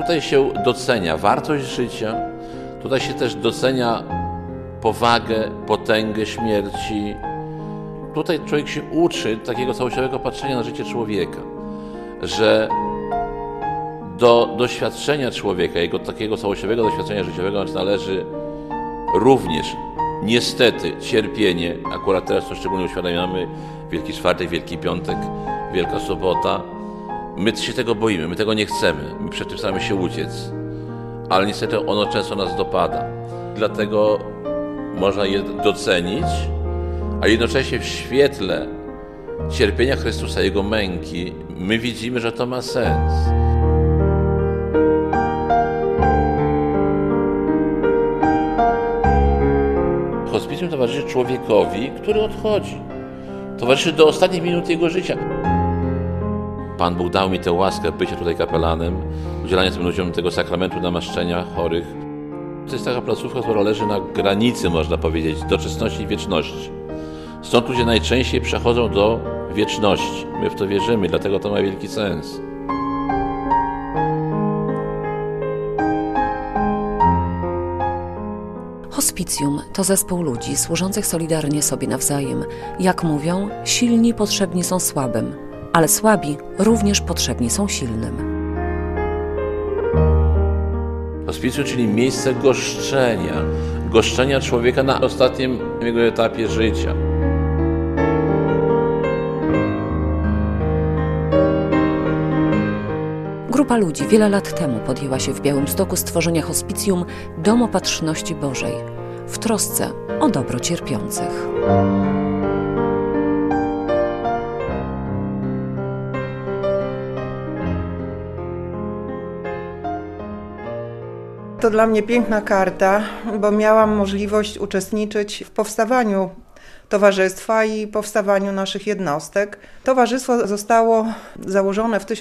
Tutaj się docenia wartość życia, tutaj się też docenia powagę, potęgę śmierci. Tutaj człowiek się uczy takiego całościowego patrzenia na życie człowieka, że do doświadczenia człowieka, jego takiego całościowego doświadczenia życiowego należy również niestety cierpienie. Akurat teraz to szczególnie uświadamiamy Wielki Czwartek, Wielki Piątek, Wielka Sobota. My się tego boimy, my tego nie chcemy, my przed tym staramy się uciec, ale niestety ono często nas dopada. Dlatego można je docenić, a jednocześnie w świetle cierpienia Chrystusa, Jego męki, my widzimy, że to ma sens. Hospicjum towarzyszy człowiekowi, który odchodzi. Towarzyszy do ostatnich minut jego życia. Pan Bóg dał mi tę łaskę bycia tutaj kapelanem, udzielania tym ludziom tego sakramentu namaszczenia chorych. To jest taka placówka, która leży na granicy, można powiedzieć, doczesności i wieczności. Stąd ludzie najczęściej przechodzą do wieczności. My w to wierzymy, dlatego to ma wielki sens. Hospicjum to zespół ludzi służących solidarnie sobie nawzajem. Jak mówią, silni potrzebni są słabym, ale słabi również potrzebni są silnym. Hospicjum, czyli miejsce goszczenia człowieka na ostatnim jego etapie życia. Grupa ludzi wiele lat temu podjęła się w Białymstoku stworzenia hospicjum Dom Opatrzności Bożej w trosce o dobro cierpiących. To dla mnie piękna karta, bo miałam możliwość uczestniczyć w powstawaniu towarzystwa i powstawaniu naszych jednostek. Towarzystwo zostało założone w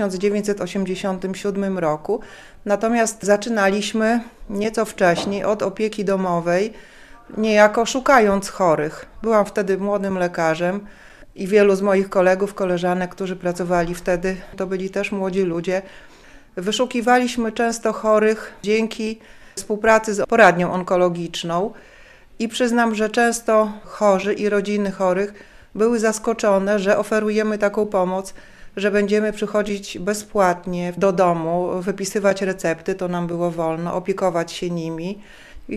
1987 roku, natomiast zaczynaliśmy nieco wcześniej od opieki domowej, niejako szukając chorych. Byłam wtedy młodym lekarzem i wielu z moich kolegów, koleżanek, którzy pracowali wtedy, to byli też młodzi ludzie. Wyszukiwaliśmy często chorych dzięki współpracy z poradnią onkologiczną i przyznam, że często chorzy i rodziny chorych były zaskoczone, że oferujemy taką pomoc, że będziemy przychodzić bezpłatnie do domu, wypisywać recepty, to nam było wolno, opiekować się nimi. I w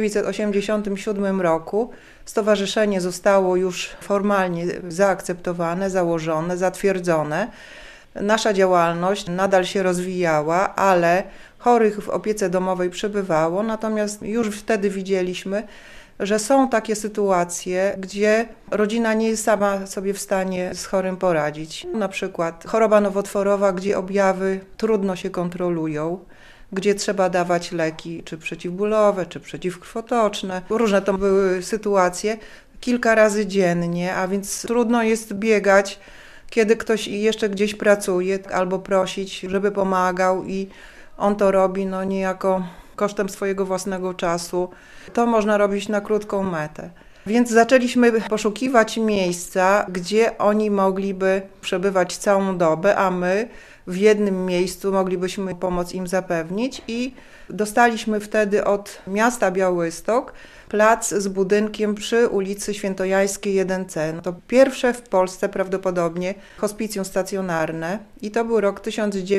1987 roku stowarzyszenie zostało już formalnie zaakceptowane, założone, zatwierdzone. Nasza działalność nadal się rozwijała, ale chorych w opiece domowej przybywało, natomiast już wtedy widzieliśmy, że są takie sytuacje, gdzie rodzina nie jest sama sobie w stanie z chorym poradzić. Na przykład choroba nowotworowa, gdzie objawy trudno się kontrolują, gdzie trzeba dawać leki, czy przeciwbólowe, czy przeciwkrwotoczne. Różne to były sytuacje, kilka razy dziennie, a więc trudno jest biegać, kiedy ktoś jeszcze gdzieś pracuje, albo prosić, żeby pomagał i on to robi niejako kosztem swojego własnego czasu. To można robić na krótką metę. Więc zaczęliśmy poszukiwać miejsca, gdzie oni mogliby przebywać całą dobę, a my w jednym miejscu moglibyśmy pomoc im zapewnić i dostaliśmy wtedy od miasta Białystok plac z budynkiem przy ulicy Świętojańskiej 1C. To pierwsze w Polsce prawdopodobnie hospicjum stacjonarne i to był rok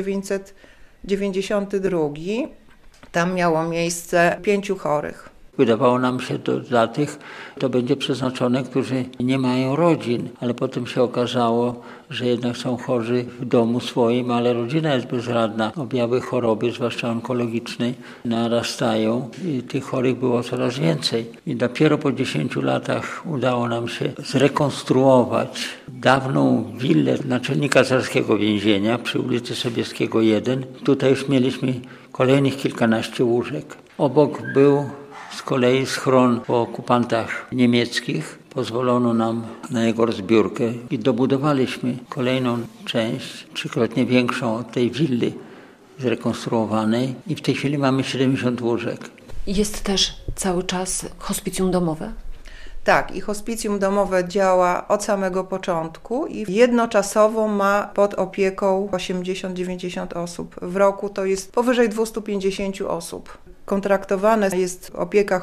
1992. Tam miało miejsce 5 chorych. Wydawało nam się, to dla tych to będzie przeznaczone, którzy nie mają rodzin, ale potem się okazało, że jednak są chorzy w domu swoim, ale rodzina jest bezradna. Objawy choroby, zwłaszcza onkologicznej, narastają i tych chorych było coraz więcej. I dopiero po 10 latach udało nam się zrekonstruować dawną willę naczelnika carskiego więzienia przy ulicy Sobieskiego 1. Tutaj już mieliśmy kolejnych kilkanaście łóżek. Obok był z kolei schron po okupantach niemieckich. Pozwolono nam na jego rozbiórkę i dobudowaliśmy kolejną część, 3-krotnie większą od tej willi zrekonstruowanej i w tej chwili mamy 70 łóżek. Jest też cały czas hospicjum domowe? Tak, i hospicjum domowe działa od samego początku i jednoczasowo ma pod opieką 80-90 osób. W roku to jest powyżej 250 osób. Kontraktowana jest opieka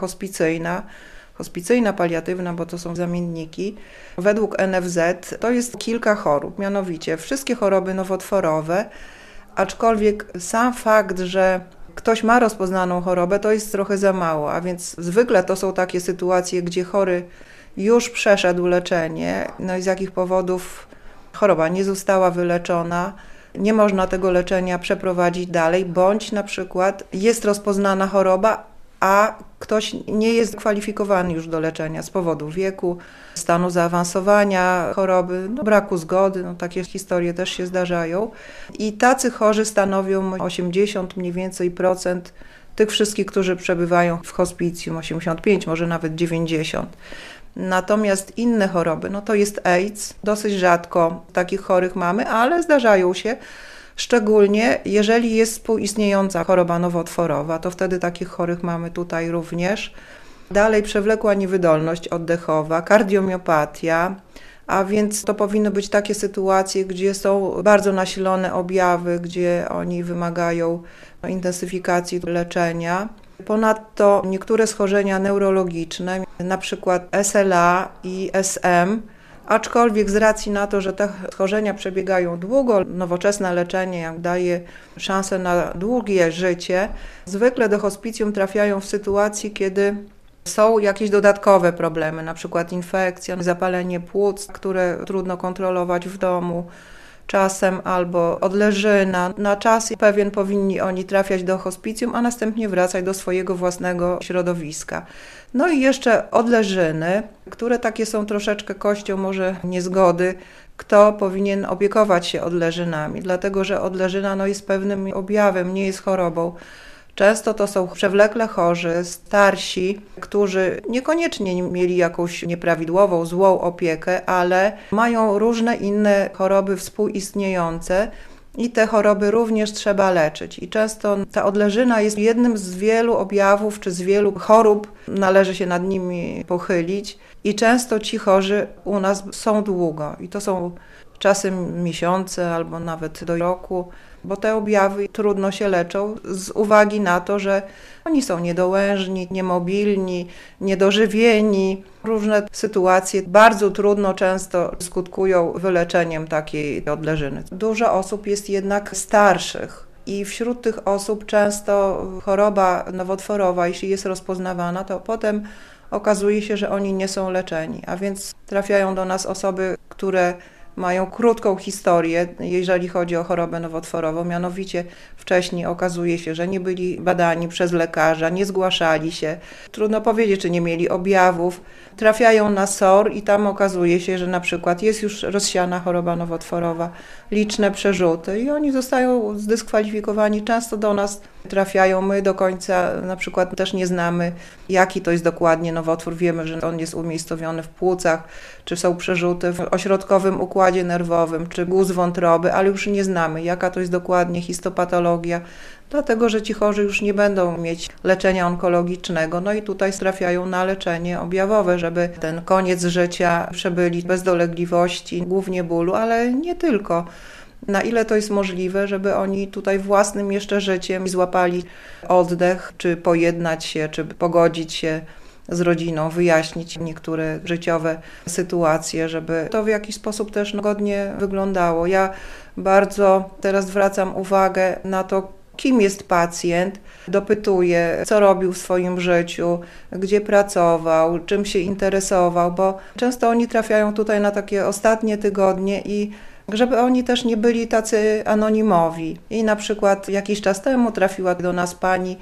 hospicyjna, paliatywna, bo to są zamienniki. Według NFZ to jest kilka chorób, mianowicie wszystkie choroby nowotworowe, aczkolwiek sam fakt, że ktoś ma rozpoznaną chorobę, to jest trochę za mało, a więc zwykle to są takie sytuacje, gdzie chory już przeszedł leczenie, no i z jakich powodów choroba nie została wyleczona, nie można tego leczenia przeprowadzić dalej, bądź na przykład jest rozpoznana choroba, a ktoś nie jest kwalifikowany już do leczenia z powodu wieku, stanu zaawansowania choroby, braku zgody, takie historie też się zdarzają. I tacy chorzy stanowią 80 mniej więcej procent tych wszystkich, którzy przebywają w hospicjum, 85, może nawet 90. Natomiast inne choroby, to jest AIDS, dosyć rzadko takich chorych mamy, ale zdarzają się. Szczególnie jeżeli jest współistniejąca choroba nowotworowa, to wtedy takich chorych mamy tutaj również. Dalej przewlekła niewydolność oddechowa, kardiomiopatia, a więc to powinny być takie sytuacje, gdzie są bardzo nasilone objawy, gdzie oni wymagają intensyfikacji leczenia. Ponadto niektóre schorzenia neurologiczne, na przykład SLA i SM, aczkolwiek z racji na to, że te schorzenia przebiegają długo, nowoczesne leczenie daje szansę na długie życie, zwykle do hospicjum trafiają w sytuacji, kiedy są jakieś dodatkowe problemy, na przykład infekcja, zapalenie płuc, które trudno kontrolować w domu czasem, albo odleżyna. Na czas pewien powinni oni trafiać do hospicjum, a następnie wracać do swojego własnego środowiska. No i jeszcze odleżyny, które takie są troszeczkę kością może niezgody, kto powinien opiekować się odleżynami, dlatego że odleżyna jest pewnym objawem, nie jest chorobą. Często to są przewlekle chorzy, starsi, którzy niekoniecznie mieli jakąś nieprawidłową, złą opiekę, ale mają różne inne choroby współistniejące i te choroby również trzeba leczyć. I często ta odleżyna jest jednym z wielu objawów czy z wielu chorób, należy się nad nimi pochylić i często ci chorzy u nas są długo i to są czasem miesiące albo nawet do roku, bo te objawy trudno się leczą z uwagi na to, że oni są niedołężni, niemobilni, niedożywieni. Różne sytuacje bardzo trudno często skutkują wyleczeniem takiej odleżyny. Dużo osób jest jednak starszych i wśród tych osób często choroba nowotworowa, jeśli jest rozpoznawana, to potem okazuje się, że oni nie są leczeni, a więc trafiają do nas osoby, które mają krótką historię, jeżeli chodzi o chorobę nowotworową, mianowicie wcześniej okazuje się, że nie byli badani przez lekarza, nie zgłaszali się. Trudno powiedzieć, czy nie mieli objawów. Trafiają na SOR i tam okazuje się, że na przykład jest już rozsiana choroba nowotworowa, liczne przerzuty i oni zostają zdyskwalifikowani. Często do nas trafiają, my do końca na przykład też nie znamy, jaki to jest dokładnie nowotwór. Wiemy, że on jest umiejscowiony w płucach, czy są przerzuty w ośrodkowym układzie nerwowym, czy guz wątroby, ale już nie znamy, jaka to jest dokładnie histopatologia, dlatego że ci chorzy już nie będą mieć leczenia onkologicznego. No i tutaj trafiają na leczenie objawowe, żeby ten koniec życia przebyli bez dolegliwości, głównie bólu, ale nie tylko. Na ile to jest możliwe, żeby oni tutaj własnym jeszcze życiem złapali oddech, czy pojednać się, czy pogodzić się z rodziną, wyjaśnić niektóre życiowe sytuacje, żeby to w jakiś sposób też godnie wyglądało. Ja bardzo teraz zwracam uwagę na to, kim jest pacjent, dopytuję, co robił w swoim życiu, gdzie pracował, czym się interesował, bo często oni trafiają tutaj na takie ostatnie tygodnie i żeby oni też nie byli tacy anonimowi. I na przykład jakiś czas temu trafiła do nas pani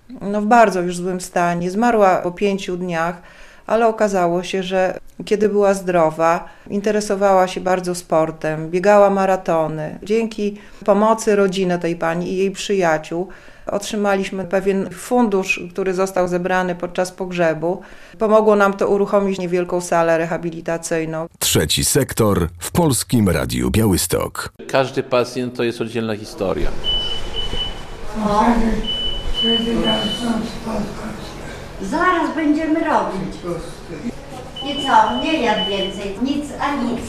w bardzo już złym stanie, zmarła po 5 dniach, ale okazało się, że kiedy była zdrowa, interesowała się bardzo sportem, biegała maratony. Dzięki pomocy rodziny tej pani i jej przyjaciół otrzymaliśmy pewien fundusz, który został zebrany podczas pogrzebu. Pomogło nam to uruchomić niewielką salę rehabilitacyjną. Trzeci sektor w Polskim Radiu Białystok. Każdy pacjent to jest oddzielna historia. Zaraz będziemy robić. I co? Nie jadł więcej. Nic a nic.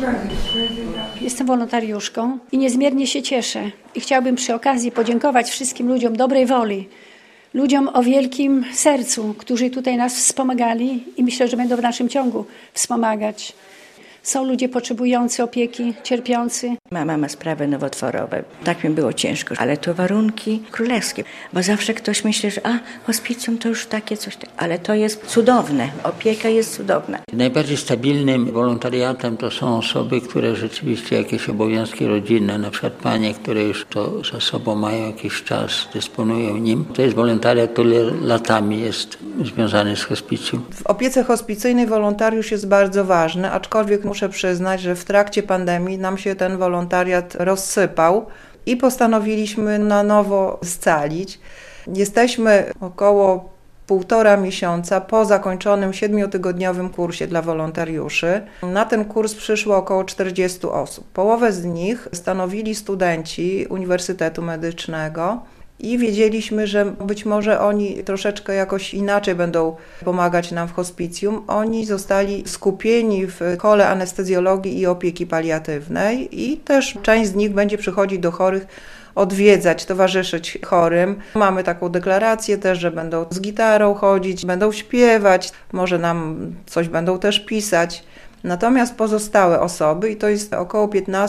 Jestem wolontariuszką i niezmiernie się cieszę. I chciałabym przy okazji podziękować wszystkim ludziom dobrej woli, ludziom o wielkim sercu, którzy tutaj nas wspomagali i myślę, że będą w naszym ciągu wspomagać. Są ludzie potrzebujący opieki, cierpiący. Mama ma sprawy nowotworowe. Tak mi było ciężko, ale to warunki królewskie. Bo zawsze ktoś myśli, że hospicjum to już takie coś, ale to jest cudowne. Opieka jest cudowna. Najbardziej stabilnym wolontariatem to są osoby, które rzeczywiście jakieś obowiązki rodzinne, na przykład panie, które już to za sobą mają jakiś czas, dysponują nim. To jest wolontariat, który latami jest związany z hospicjum. W opiece hospicyjnej wolontariusz jest bardzo ważny, aczkolwiek muszę przyznać, że w trakcie pandemii nam się ten wolontariat rozsypał i postanowiliśmy na nowo scalić. Jesteśmy około 1,5 miesiąca po zakończonym 7-tygodniowym kursie dla wolontariuszy. Na ten kurs przyszło około 40 osób. Połowę z nich stanowili studenci Uniwersytetu Medycznego. I wiedzieliśmy, że być może oni troszeczkę jakoś inaczej będą pomagać nam w hospicjum. Oni zostali skupieni w kole anestezjologii i opieki paliatywnej i też część z nich będzie przychodzić do chorych, odwiedzać, towarzyszyć chorym. Mamy taką deklarację też, że będą z gitarą chodzić, będą śpiewać, może nam coś będą też pisać. Natomiast pozostałe osoby, i to jest około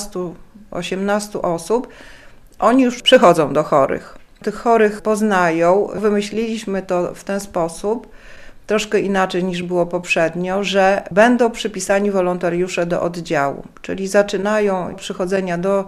15-18 osób, oni już przychodzą do chorych. Tych chorych poznają. Wymyśliliśmy to w ten sposób, troszkę inaczej niż było poprzednio, że będą przypisani wolontariusze do oddziału, czyli zaczynają przychodzenia do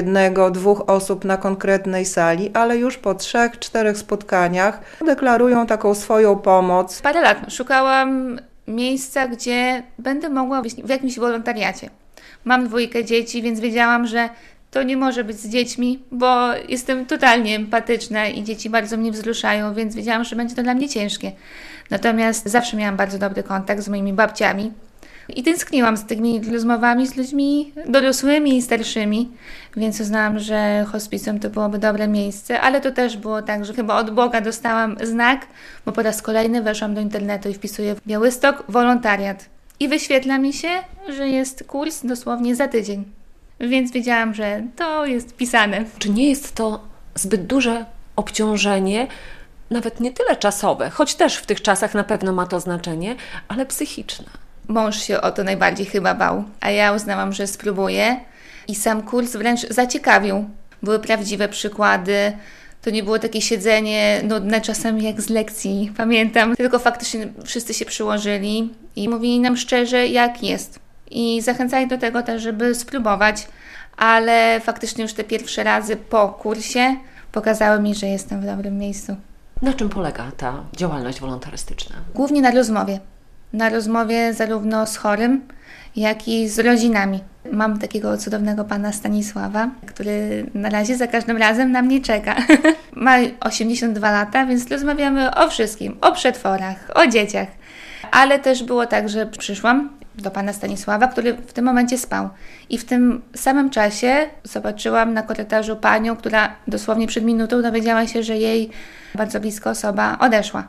1-2 osób na konkretnej sali, ale już po 3-4 spotkaniach deklarują taką swoją pomoc. Parę lat szukałam miejsca, gdzie będę mogła być w jakimś wolontariacie. Mam 2 dzieci, więc wiedziałam, że to nie może być z dziećmi, bo jestem totalnie empatyczna i dzieci bardzo mnie wzruszają, więc wiedziałam, że będzie to dla mnie ciężkie. Natomiast zawsze miałam bardzo dobry kontakt z moimi babciami i tęskniłam z tymi rozmowami z ludźmi dorosłymi i starszymi, więc uznałam, że hospicjum to byłoby dobre miejsce, ale to też było tak, że chyba od Boga dostałam znak, bo po raz kolejny weszłam do internetu i wpisuję w Białystok wolontariat i wyświetla mi się, że jest kurs dosłownie za tydzień. Więc wiedziałam, że to jest pisane. Czy nie jest to zbyt duże obciążenie, nawet nie tyle czasowe, choć też w tych czasach na pewno ma to znaczenie, ale psychiczne? Mąż się o to najbardziej chyba bał, a ja uznałam, że spróbuję i sam kurs wręcz zaciekawił. Były prawdziwe przykłady, to nie było takie siedzenie nudne czasami jak z lekcji, pamiętam, tylko faktycznie wszyscy się przyłożyli i mówili nam szczerze, jak jest. I zachęcali do tego też, żeby spróbować, ale faktycznie już te pierwsze razy po kursie pokazały mi, że jestem w dobrym miejscu. Na czym polega ta działalność wolontarystyczna? Głównie na rozmowie. Na rozmowie zarówno z chorym, jak i z rodzinami. Mam takiego cudownego pana Stanisława, który na razie za każdym razem na mnie czeka. Ma 82 lata, więc rozmawiamy o wszystkim, o przetworach, o dzieciach. Ale też było tak, że przyszłam do pana Stanisława, który w tym momencie spał. I w tym samym czasie zobaczyłam na korytarzu panią, która dosłownie przed minutą dowiedziała się, że jej bardzo bliska osoba odeszła.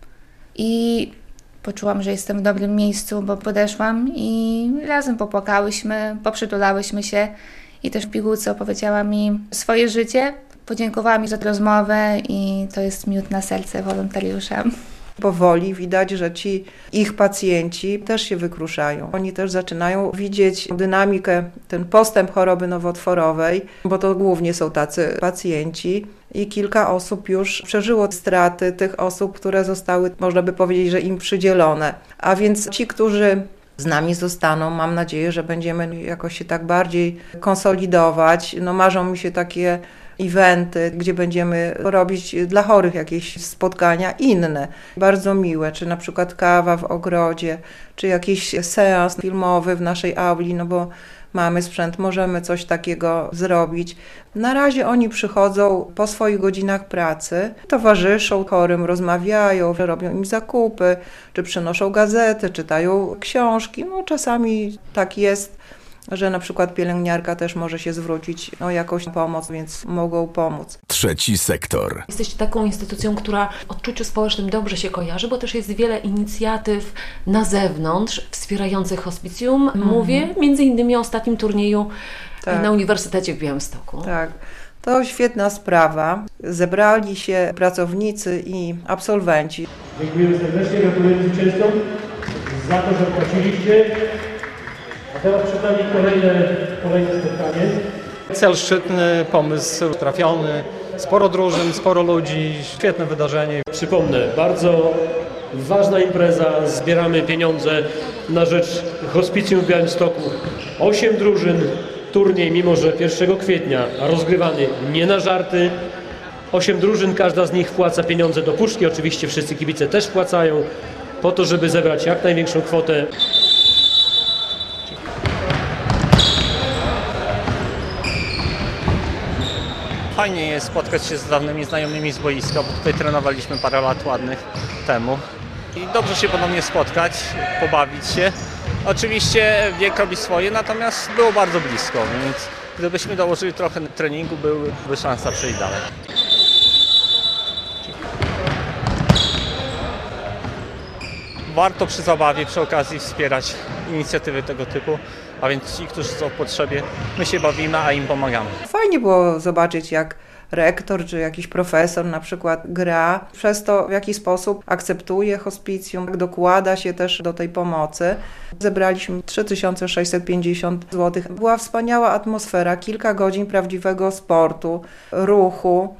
I poczułam, że jestem w dobrym miejscu, bo podeszłam i razem popłakałyśmy, poprzytulałyśmy się i też w pigułce opowiedziała mi swoje życie. Podziękowała mi za tę rozmowę i to jest miód na serce wolontariusza. Powoli widać, że ci ich pacjenci też się wykruszają. Oni też zaczynają widzieć dynamikę, ten postęp choroby nowotworowej, bo to głównie są tacy pacjenci i kilka osób już przeżyło straty tych osób, które zostały, można by powiedzieć, że im przydzielone. A więc ci, którzy z nami zostaną, mam nadzieję, że będziemy jakoś się tak bardziej konsolidować. Marzą mi się takie eventy, gdzie będziemy robić dla chorych jakieś spotkania inne, bardzo miłe, czy na przykład kawa w ogrodzie, czy jakiś seans filmowy w naszej auli, bo mamy sprzęt, możemy coś takiego zrobić. Na razie oni przychodzą po swoich godzinach pracy, towarzyszą chorym, rozmawiają, robią im zakupy, czy przynoszą gazety, czytają książki. Czasami tak jest, że na przykład pielęgniarka też może się zwrócić o jakąś pomoc, więc mogą pomóc. Trzeci sektor. Jesteście taką instytucją, która w odczuciu społecznym dobrze się kojarzy, bo też jest wiele inicjatyw na zewnątrz wspierających hospicjum. Mówię między innymi o ostatnim turnieju na Uniwersytecie w Białymstoku. Tak. To świetna sprawa. Zebrali się pracownicy i absolwenci. Dziękujemy serdecznie, gratulujemy zwycięzcom za to, że płaciliście. A teraz przed nami kolejne spotkanie. Cel szczytny, pomysł trafiony, sporo drużyn, sporo ludzi, świetne wydarzenie. Przypomnę, bardzo ważna impreza, zbieramy pieniądze na rzecz hospicjum w Białymstoku. 8 drużyn, turniej, mimo że 1 kwietnia rozgrywany nie na żarty. 8 drużyn, każda z nich wpłaca pieniądze do puszki, oczywiście wszyscy kibice też wpłacają, po to, żeby zebrać jak największą kwotę. Fajnie jest spotkać się z dawnymi znajomymi z boiska, bo tutaj trenowaliśmy parę lat ładnych temu. I dobrze się ponownie spotkać, pobawić się. Oczywiście wiek robi swoje, natomiast było bardzo blisko, więc gdybyśmy dołożyli trochę treningu, byłaby szansa przejść dalej. Warto przy zabawie, przy okazji wspierać inicjatywy tego typu, a więc ci, którzy są w potrzebie, my się bawimy, a im pomagamy. Fajnie było zobaczyć, jak rektor czy jakiś profesor na przykład gra, przez to w jaki sposób akceptuje hospicjum, dokłada się też do tej pomocy. Zebraliśmy 3650 zł. Była wspaniała atmosfera, kilka godzin prawdziwego sportu, ruchu.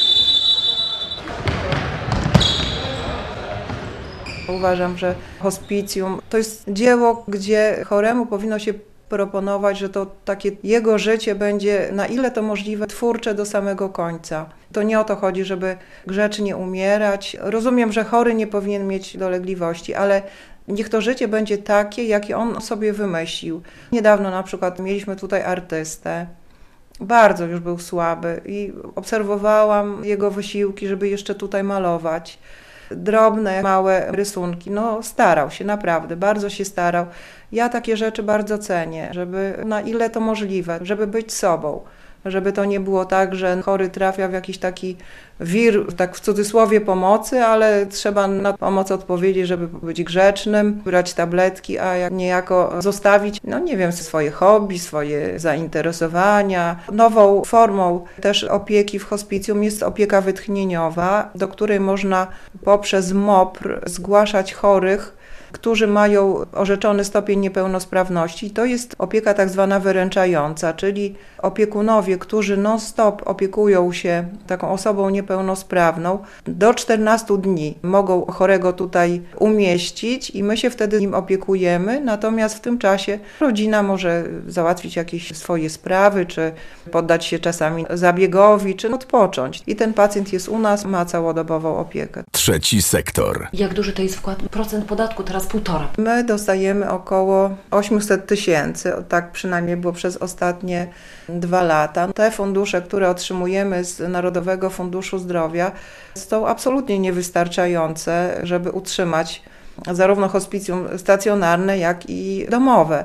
Uważam, że hospicjum to jest dzieło, gdzie choremu powinno się proponować, że to takie jego życie będzie na ile to możliwe twórcze do samego końca. To nie o to chodzi, żeby grzecznie umierać. Rozumiem, że chory nie powinien mieć dolegliwości, ale niech to życie będzie takie, jakie on sobie wymyślił. Niedawno na przykład mieliśmy tutaj artystę. Bardzo już był słaby i obserwowałam jego wysiłki, żeby jeszcze tutaj malować. Drobne, małe rysunki. No starał się, naprawdę, bardzo się starał. Ja takie rzeczy bardzo cenię, żeby na ile to możliwe, żeby być sobą. Żeby to nie było tak, że chory trafia w jakiś taki wir, tak w cudzysłowie pomocy, ale trzeba na pomoc odpowiedzieć, żeby być grzecznym, brać tabletki, a jak niejako zostawić, no nie wiem, swoje hobby, swoje zainteresowania. Nową formą też opieki w hospicjum jest opieka wytchnieniowa, do której można poprzez MOPR zgłaszać chorych, którzy mają orzeczony stopień niepełnosprawności. To jest opieka tak zwana wyręczająca, czyli opiekunowie, którzy non-stop opiekują się taką osobą niepełnosprawną, do 14 dni mogą chorego tutaj umieścić i my się wtedy nim opiekujemy, natomiast w tym czasie rodzina może załatwić jakieś swoje sprawy, czy poddać się czasami zabiegowi, czy odpocząć. I ten pacjent jest u nas, ma całodobową opiekę. Trzeci sektor. Jak duży to jest wkład? Procent podatku, teraz 1,5%. My dostajemy około 800 000, tak przynajmniej było przez ostatnie 2 lata. Te fundusze, które otrzymujemy z Narodowego Funduszu Zdrowia, są absolutnie niewystarczające, żeby utrzymać zarówno hospicjum stacjonarne, jak i domowe,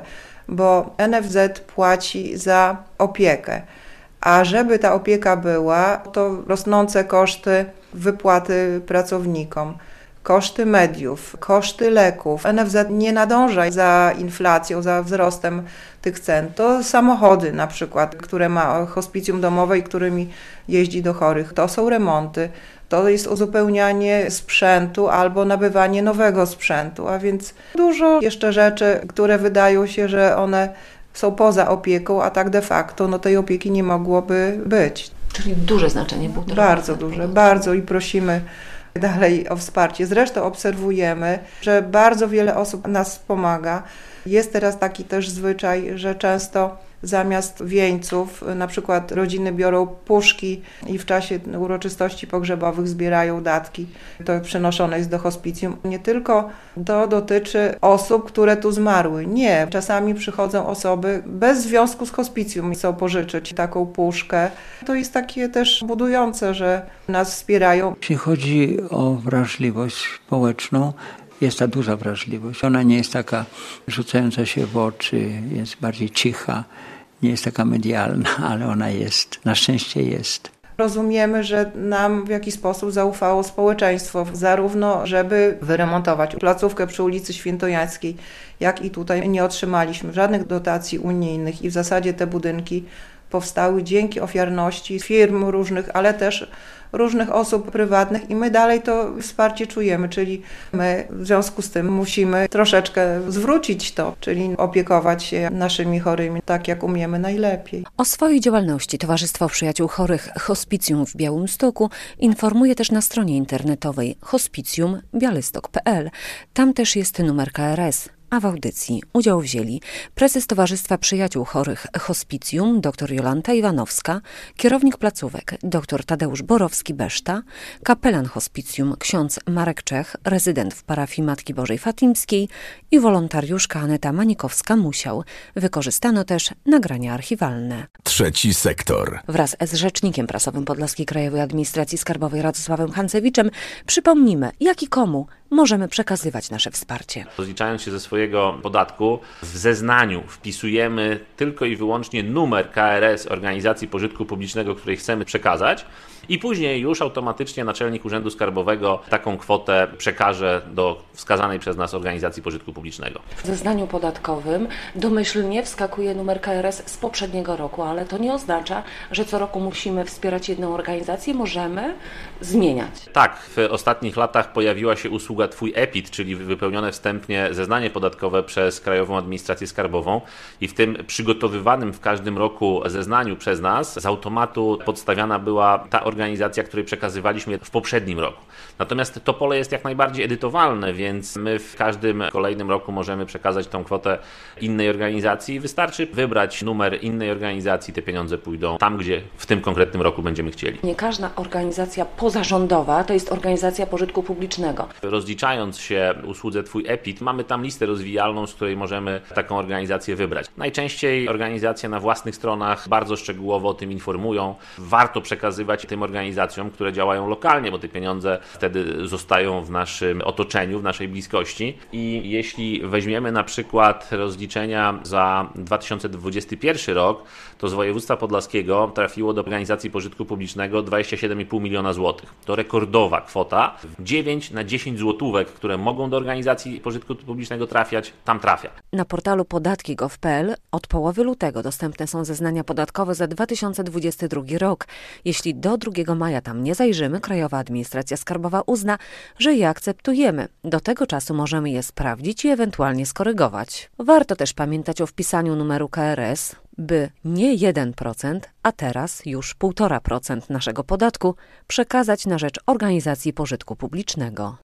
bo NFZ płaci za opiekę. A żeby ta opieka była, to rosnące koszty wypłaty pracownikom, koszty mediów, koszty leków. NFZ nie nadąża za inflacją, za wzrostem tych cen. To samochody na przykład, które ma hospicjum domowe i którymi jeździ do chorych. To są remonty, to jest uzupełnianie sprzętu albo nabywanie nowego sprzętu, a więc dużo jeszcze rzeczy, które wydają się, że one są poza opieką, a tak de facto no tej opieki nie mogłoby być. Czyli duże znaczenie było. Bardzo duże, bardzo i prosimy dalej o wsparcie. Zresztą obserwujemy, że bardzo wiele osób nas pomaga. Jest teraz taki też zwyczaj, że często zamiast wieńców, na przykład rodziny biorą puszki i w czasie uroczystości pogrzebowych zbierają datki. To przenoszone jest do hospicjum. Nie tylko to dotyczy osób, które tu zmarły. Nie. Czasami przychodzą osoby bez związku z hospicjum i chcą pożyczyć taką puszkę. To jest takie też budujące, że nas wspierają. Jeśli chodzi o wrażliwość społeczną, Jest ta duża wrażliwość. Ona nie jest taka rzucająca się w oczy, jest bardziej cicha, nie jest taka medialna, ale ona jest. Na szczęście jest. Rozumiemy, że nam w jakiś sposób zaufało społeczeństwo, zarówno żeby wyremontować placówkę przy ulicy Świętojańskiej, jak i tutaj nie otrzymaliśmy żadnych dotacji unijnych i w zasadzie te budynki powstały dzięki ofiarności firm różnych, ale też różnych osób prywatnych i my dalej to wsparcie czujemy, czyli my w związku z tym musimy troszeczkę zwrócić to, czyli opiekować się naszymi chorymi tak, jak umiemy najlepiej. O swojej działalności Towarzystwo Przyjaciół Chorych Hospicjum w Białymstoku informuje też na stronie internetowej hospicjumbialystok.pl. Tam też jest numer KRS. A w audycji udział wzięli prezes Towarzystwa Przyjaciół Chorych Hospicjum dr Jolanta Iwanowska, kierownik placówek dr Tadeusz Borowski-Beszta, kapelan hospicjum ksiądz Marek Czech, rezydent w parafii Matki Bożej Fatimskiej i wolontariuszka Aneta Manikowska-Musiał. Wykorzystano też nagrania archiwalne. Trzeci sektor. Wraz z rzecznikiem prasowym Podlaskiej Krajowej Administracji Skarbowej Radosławem Hancewiczem przypomnimy, jak i komu możemy przekazywać nasze wsparcie. Rozliczając się ze swojego podatku, w zeznaniu wpisujemy tylko i wyłącznie numer KRS organizacji pożytku publicznego, której chcemy przekazać i później już automatycznie naczelnik Urzędu Skarbowego taką kwotę przekaże do wskazanej przez nas organizacji pożytku publicznego. W zeznaniu podatkowym domyślnie wskakuje numer KRS z poprzedniego roku, ale to nie oznacza, że co roku musimy wspierać jedną organizację, możemy zmieniać. Tak, w ostatnich latach pojawiła się usługa Twój EPIT, czyli wypełnione wstępnie zeznanie podatkowe przez Krajową Administrację Skarbową i w tym przygotowywanym w każdym roku zeznaniu przez nas z automatu podstawiana była ta organizacja, której przekazywaliśmy w poprzednim roku. Natomiast to pole jest jak najbardziej edytowalne, więc my w każdym kolejnym roku możemy przekazać tą kwotę innej organizacji. Wystarczy wybrać numer innej organizacji, te pieniądze pójdą tam, gdzie w tym konkretnym roku będziemy chcieli. Nie każda organizacja pozarządowa to jest organizacja pożytku publicznego. Rozliczając się usłudze Twój EPIT, mamy tam listę rozwijalną, z której możemy taką organizację wybrać. Najczęściej organizacje na własnych stronach bardzo szczegółowo o tym informują. Warto przekazywać tym organizacjom, które działają lokalnie, bo te pieniądze wtedy zostają w naszym otoczeniu, w naszej bliskości. I jeśli weźmiemy na przykład rozliczenia za 2021 rok, to z województwa podlaskiego trafiło do organizacji pożytku publicznego 27,5 miliona złotych. To rekordowa kwota. 9 na 10 złotówek, które mogą do organizacji pożytku publicznego trafiać, tam trafia. Na portalu podatki.gov.pl od połowy lutego dostępne są zeznania podatkowe za 2022 rok. Jeśli do 2 maja tam nie zajrzymy, Krajowa Administracja Skarbowa uzna, że je akceptujemy. Do tego czasu możemy je sprawdzić i ewentualnie skorygować. Warto też pamiętać o wpisaniu numeru KRS, by nie 1%, a teraz już 1,5% naszego podatku przekazać na rzecz organizacji pożytku publicznego.